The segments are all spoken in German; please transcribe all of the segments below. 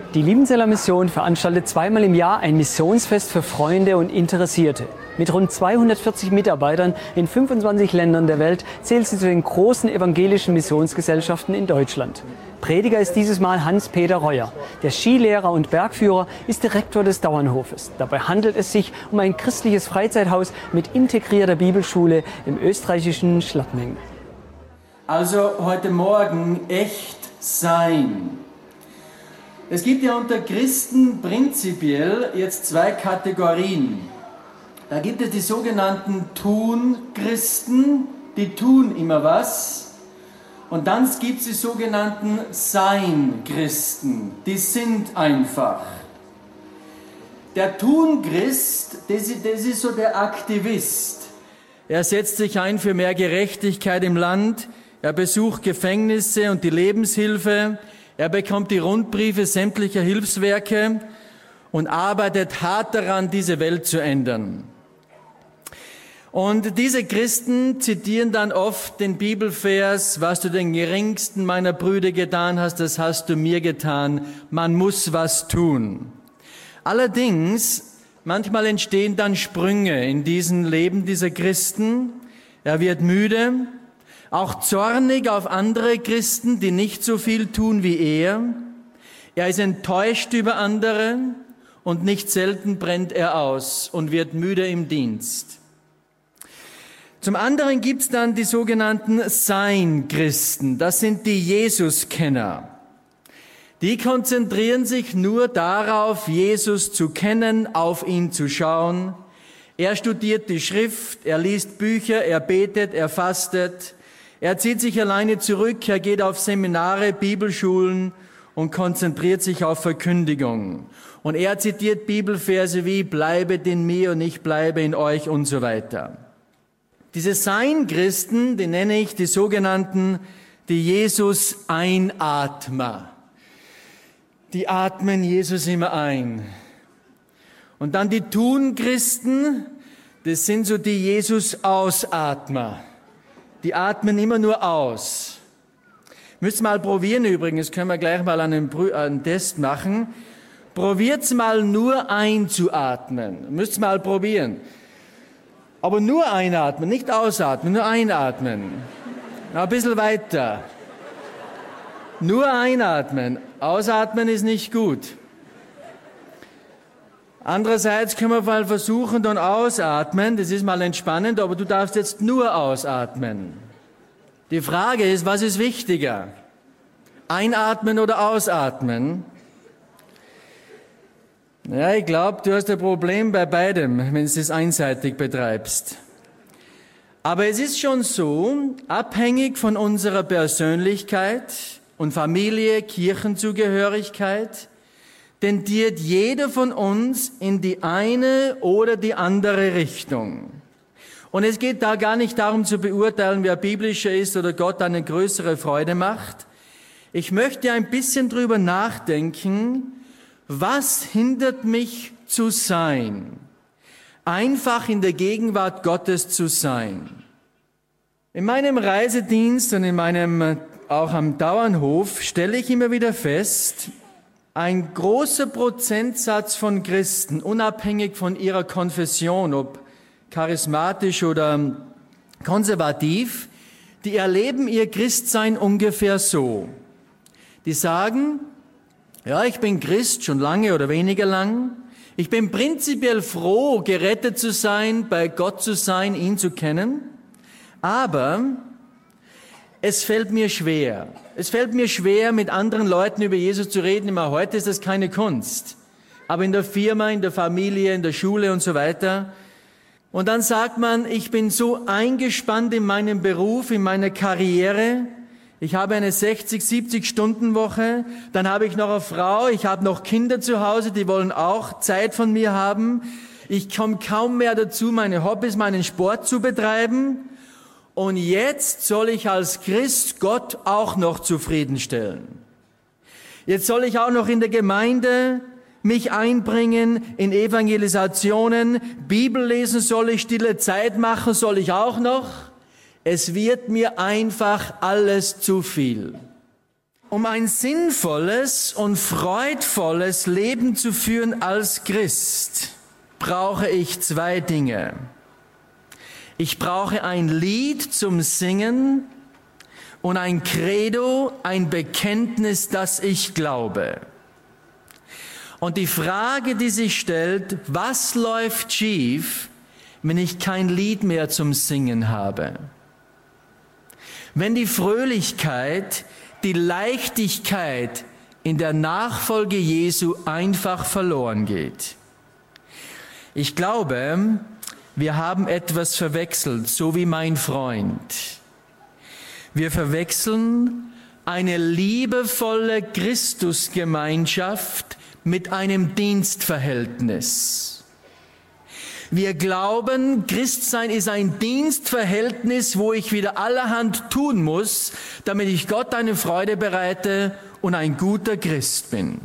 Die Liebenzeller Mission veranstaltet zweimal im Jahr ein Missionsfest für Freunde und Interessierte. Mit rund 240 Mitarbeitern in 25 Ländern der Welt zählt sie zu den großen evangelischen Missionsgesellschaften in Deutschland. Prediger ist dieses Mal Hans-Peter Reuer. Der Skilehrer und Bergführer ist Direktor des Dauernhofes. Dabei handelt es sich um ein christliches Freizeithaus mit integrierter Bibelschule im österreichischen Schladming. Also heute Morgen echt sein. Es gibt ja unter Christen prinzipiell jetzt zwei Kategorien. Da gibt es die sogenannten Tun-Christen, die tun immer was. Und dann gibt es die sogenannten Sein-Christen, die sind einfach. Der Tun-Christ, das ist so der Aktivist. Er setzt sich ein für mehr Gerechtigkeit im Land, er besucht Gefängnisse und die Lebenshilfe, er bekommt die Rundbriefe sämtlicher Hilfswerke und arbeitet hart daran, diese Welt zu ändern. Und diese Christen zitieren dann oft den Bibelvers, was du den geringsten meiner Brüder getan hast, das hast du mir getan. Man muss was tun. Allerdings, manchmal entstehen dann Sprünge in diesem Leben dieser Christen. Er wird müde, auch zornig auf andere Christen, die nicht so viel tun wie er. Er ist enttäuscht über andere und nicht selten brennt er aus und wird müde im Dienst. Zum anderen gibt's dann die sogenannten Sein-Christen. Das sind die Jesus-Kenner. Die konzentrieren sich nur darauf, Jesus zu kennen, auf ihn zu schauen. Er studiert die Schrift, er liest Bücher, er betet, er fastet. Er zieht sich alleine zurück, er geht auf Seminare, Bibelschulen und konzentriert sich auf Verkündigung. Und er zitiert Bibelverse wie, bleibet in mir und ich bleibe in euch und so weiter. Diese Sein-Christen, die nenne ich die sogenannten, die Jesus-Einatmer. Die atmen Jesus immer ein. Und dann die Tun-Christen, das sind so die Jesus-Ausatmer. Die atmen immer nur aus. Müsst mal probieren übrigens, das können wir gleich mal einen Test machen. Probiert's mal nur einzuatmen. Müsst mal probieren. Aber nur einatmen, nicht ausatmen, nur einatmen. Noch ein bisschen weiter. Nur einatmen. Ausatmen ist nicht gut. Andererseits können wir mal versuchen, dann ausatmen. Das ist mal entspannend, aber du darfst jetzt nur ausatmen. Die Frage ist, was ist wichtiger? Einatmen oder ausatmen? Ja, ich glaube, du hast ein Problem bei beidem, wenn du es einseitig betreibst. Aber es ist schon so, abhängig von unserer Persönlichkeit und Familie, Kirchenzugehörigkeit, tendiert jeder von uns in die eine oder die andere Richtung. Und es geht da gar nicht darum zu beurteilen, wer biblischer ist oder Gott eine größere Freude macht. Ich möchte ein bisschen drüber nachdenken, was hindert mich zu sein? Einfach in der Gegenwart Gottes zu sein. In meinem Reisedienst und auch am Dauernhof stelle ich immer wieder fest, ein großer Prozentsatz von Christen, unabhängig von ihrer Konfession, ob charismatisch oder konservativ, die erleben ihr Christsein ungefähr so. Die sagen, ja, ich bin Christ, schon lange oder weniger lang. Ich bin prinzipiell froh, gerettet zu sein, bei Gott zu sein, ihn zu kennen. Aber es fällt mir schwer. Es fällt mir schwer, mit anderen Leuten über Jesus zu reden. Immer heute ist das keine Kunst. Aber in der Firma, in der Familie, in der Schule und so weiter. Und dann sagt man, ich bin so eingespannt in meinem Beruf, in meiner Karriere. Ich habe eine 60-70-Stunden-Woche, dann habe ich noch eine Frau, ich habe noch Kinder zu Hause, die wollen auch Zeit von mir haben. Ich komme kaum mehr dazu, meine Hobbys, meinen Sport zu betreiben. Und jetzt soll ich als Christ Gott auch noch zufriedenstellen. Jetzt soll ich auch noch in der Gemeinde mich einbringen, in Evangelisationen, Bibel lesen soll ich, stille Zeit machen soll ich auch noch. Es wird mir einfach alles zu viel. Um ein sinnvolles und freudvolles Leben zu führen als Christ, brauche ich zwei Dinge. Ich brauche ein Lied zum Singen und ein Credo, ein Bekenntnis, das ich glaube. Und die Frage, die sich stellt, was läuft schief, wenn ich kein Lied mehr zum Singen habe? Wenn die Fröhlichkeit, die Leichtigkeit in der Nachfolge Jesu einfach verloren geht. Ich glaube, wir haben etwas verwechselt, so wie mein Freund. Wir verwechseln eine liebevolle Christusgemeinschaft mit einem Dienstverhältnis. Wir glauben, Christsein ist ein Dienstverhältnis, wo ich wieder allerhand tun muss, damit ich Gott eine Freude bereite und ein guter Christ bin.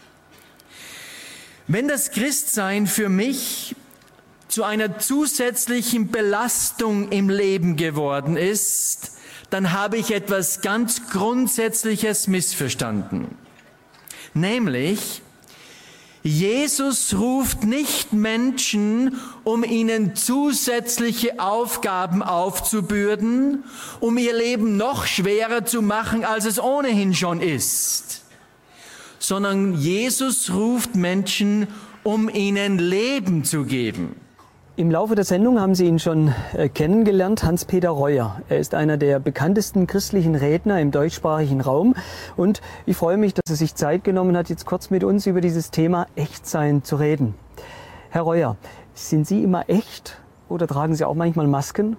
Wenn das Christsein für mich zu einer zusätzlichen Belastung im Leben geworden ist, dann habe ich etwas ganz Grundsätzliches missverstanden. Nämlich, Jesus ruft nicht Menschen, um ihnen zusätzliche Aufgaben aufzubürden, um ihr Leben noch schwerer zu machen, als es ohnehin schon ist, sondern Jesus ruft Menschen, um ihnen Leben zu geben. Im Laufe der Sendung haben Sie ihn schon kennengelernt, Hans-Peter Reuer. Er ist einer der bekanntesten christlichen Redner im deutschsprachigen Raum. Und ich freue mich, dass er sich Zeit genommen hat, jetzt kurz mit uns über dieses Thema Echtsein zu reden. Herr Reuer, sind Sie immer echt oder tragen Sie auch manchmal Masken?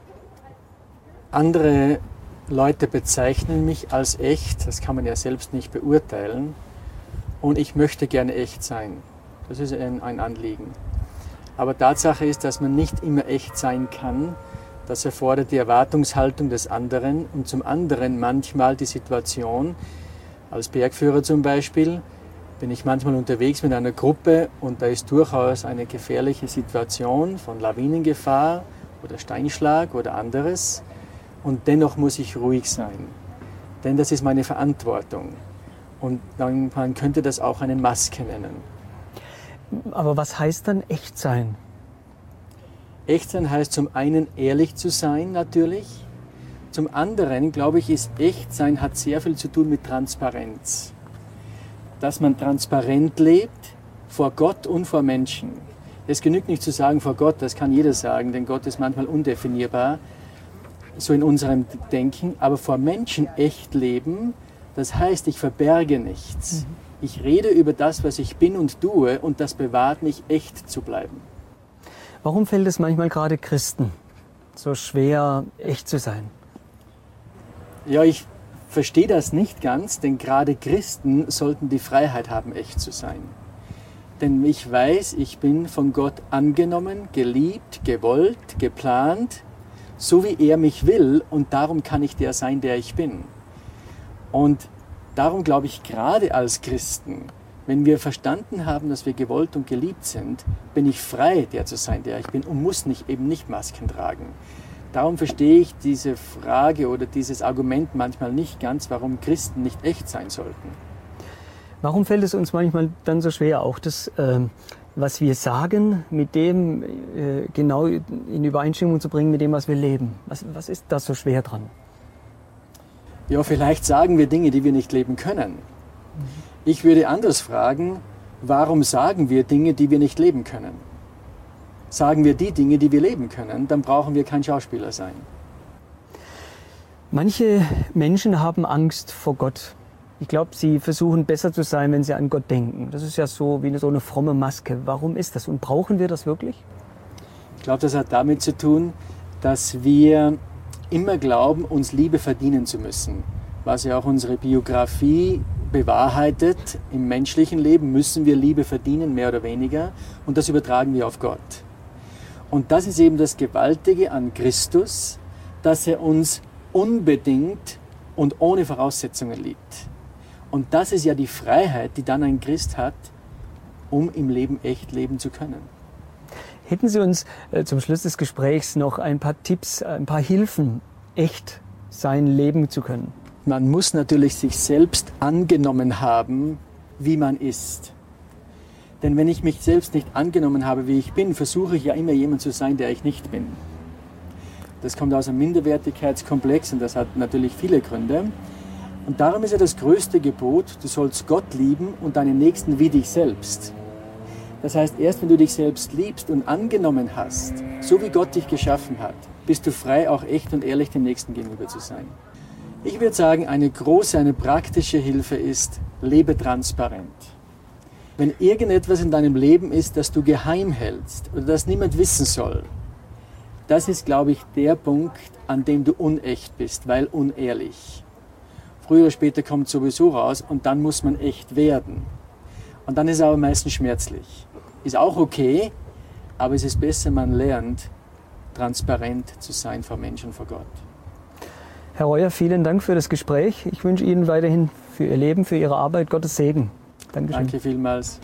Andere Leute bezeichnen mich als echt, das kann man ja selbst nicht beurteilen. Und ich möchte gerne echt sein. Das ist ein Anliegen. Aber Tatsache ist, dass man nicht immer echt sein kann. Das erfordert die Erwartungshaltung des anderen und zum anderen manchmal die Situation. Als Bergführer zum Beispiel bin ich manchmal unterwegs mit einer Gruppe und da ist durchaus eine gefährliche Situation von Lawinengefahr oder Steinschlag oder anderes. Und dennoch muss ich ruhig sein, denn das ist meine Verantwortung. Und man könnte das auch eine Maske nennen. Aber was heißt dann echt sein? Echt sein heißt zum einen ehrlich zu sein natürlich. Zum anderen, glaube ich, ist echt sein hat sehr viel zu tun mit Transparenz. Dass man transparent lebt vor Gott und vor Menschen. Es genügt nicht zu sagen vor Gott, das kann jeder sagen, denn Gott ist manchmal undefinierbar, so in unserem Denken. Aber vor Menschen echt leben, das heißt, ich verberge nichts. Ich rede über das, was ich bin und tue, und das bewahrt mich, echt zu bleiben. Warum fällt es manchmal gerade Christen so schwer, echt zu sein? Ja, ich verstehe das nicht ganz, denn gerade Christen sollten die Freiheit haben, echt zu sein. Denn ich weiß, ich bin von Gott angenommen, geliebt, gewollt, geplant, so wie er mich will, und darum kann ich der sein, der ich bin. Und darum glaube ich, gerade als Christen, wenn wir verstanden haben, dass wir gewollt und geliebt sind, bin ich frei, der zu sein, der ich bin, und muss eben nicht Masken tragen. Darum verstehe ich diese Frage oder dieses Argument manchmal nicht ganz, warum Christen nicht echt sein sollten. Warum fällt es uns manchmal dann so schwer, auch das, was wir sagen, mit dem genau in Übereinstimmung zu bringen, mit dem, was wir leben? Was ist da so schwer dran? Ja, vielleicht sagen wir Dinge, die wir nicht leben können. Ich würde anders fragen, warum sagen wir Dinge, die wir nicht leben können? Sagen wir die Dinge, die wir leben können, dann brauchen wir kein Schauspieler sein. Manche Menschen haben Angst vor Gott. Ich glaube, sie versuchen besser zu sein, wenn sie an Gott denken. Das ist ja so wie so eine fromme Maske. Warum ist das? Und brauchen wir das wirklich? Ich glaube, das hat damit zu tun, dass wir immer glauben, uns Liebe verdienen zu müssen. Was ja auch unsere Biografie bewahrheitet. Im menschlichen Leben müssen wir Liebe verdienen, mehr oder weniger. Und das übertragen wir auf Gott. Und das ist eben das Gewaltige an Christus, dass er uns unbedingt und ohne Voraussetzungen liebt. Und das ist ja die Freiheit, die dann ein Christ hat, um im Leben echt leben zu können. Hätten Sie uns zum Schluss des Gesprächs noch ein paar Tipps, ein paar Hilfen, echt sein leben zu können? Man muss natürlich sich selbst angenommen haben, wie man ist. Denn wenn ich mich selbst nicht angenommen habe, wie ich bin, versuche ich ja immer jemand zu sein, der ich nicht bin. Das kommt aus einem Minderwertigkeitskomplex und das hat natürlich viele Gründe. Und darum ist ja das größte Gebot, du sollst Gott lieben und deinen Nächsten wie dich selbst. Das heißt, erst wenn du dich selbst liebst und angenommen hast, so wie Gott dich geschaffen hat, bist du frei, auch echt und ehrlich dem Nächsten gegenüber zu sein. Ich würde sagen, eine praktische Hilfe ist, lebe transparent. Wenn irgendetwas in deinem Leben ist, das du geheim hältst oder das niemand wissen soll, das ist, glaube ich, der Punkt, an dem du unecht bist, weil unehrlich. Früher oder später kommt sowieso raus und dann muss man echt werden. Und dann ist es aber meistens schmerzlich. Ist auch okay, aber es ist besser, man lernt, transparent zu sein vor Menschen, vor Gott. Herr Reuer, vielen Dank für das Gespräch. Ich wünsche Ihnen weiterhin für Ihr Leben, für Ihre Arbeit Gottes Segen. Dankeschön. Danke vielmals.